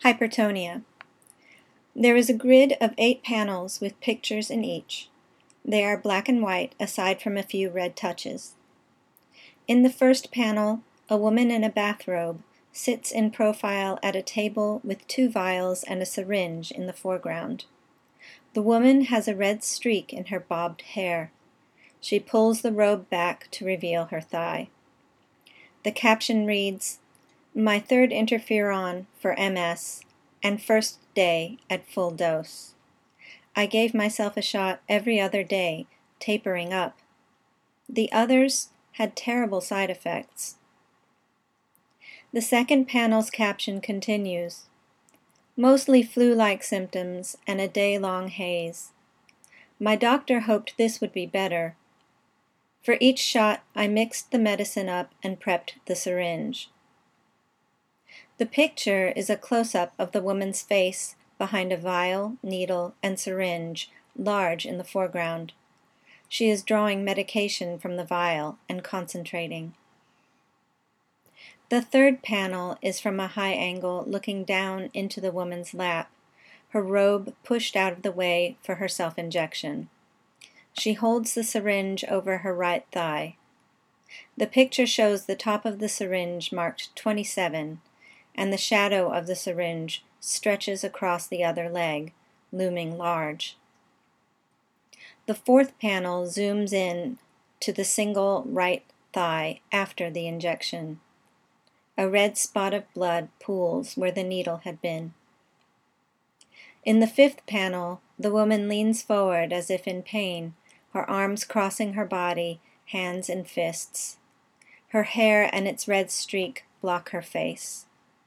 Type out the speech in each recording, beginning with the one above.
Hypertonia. There is a grid of 8 panels with pictures in each. They are black and white aside from a few red touches. In the first panel, a woman in a bathrobe sits in profile at a table with 2 vials and a syringe in the foreground. The woman has a red streak in her bobbed hair. She pulls the robe back to reveal her thigh. The caption reads, "My third interferon for MS and first day at full dose. I gave myself a shot every other day, tapering up. The others had terrible side effects." The second panel's caption continues, "Mostly flu-like symptoms and a day-long haze. My doctor hoped this would be better. For each shot, I mixed the medicine up and prepped the syringe." The picture is a close-up of the woman's face behind a vial, needle, and syringe, large in the foreground. She is drawing medication from the vial and concentrating. The third panel is from a high angle looking down into the woman's lap, her robe pushed out of the way for her self-injection. She holds the syringe over her right thigh. The picture shows the top of the syringe marked 27, and the shadow of the syringe stretches across the other leg, looming large. The fourth panel zooms in to the single right thigh after the injection. A red spot of blood pools where the needle had been. In the fifth panel, the woman leans forward as if in pain, her arms crossing her body, hands in fists. Her hair and its red streak block her face.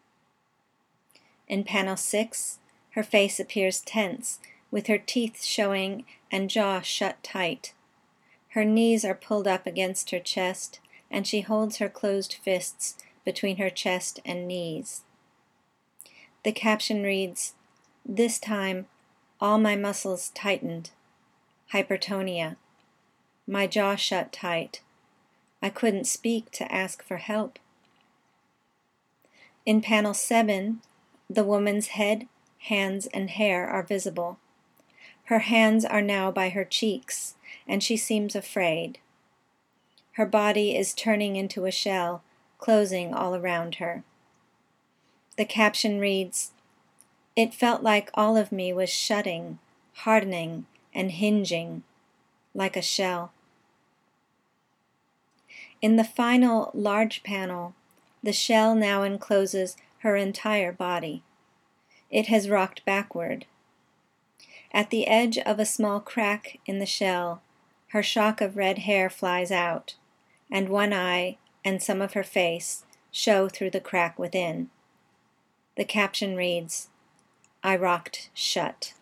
In panel 6, her face appears tense, with her teeth showing and jaw shut tight. Her knees are pulled up against her chest, and she holds her closed fists between her chest and knees. The caption reads, "This time, all my muscles tightened. Hypertonia. My jaw shut tight. I couldn't speak to ask for help." In panel 7, the woman's head, hands, and hair are visible. Her hands are now by her cheeks, and she seems afraid. Her body is turning into a shell, closing all around her. The caption reads, "It felt like all of me was shutting, hardening, and hinging, like a shell." In the final large panel, the shell now encloses her entire body. It has rocked backward. At the edge of a small crack in the shell, her shock of red hair flies out, and one eye and some of her face show through the crack within. The caption reads, "I rocked shut."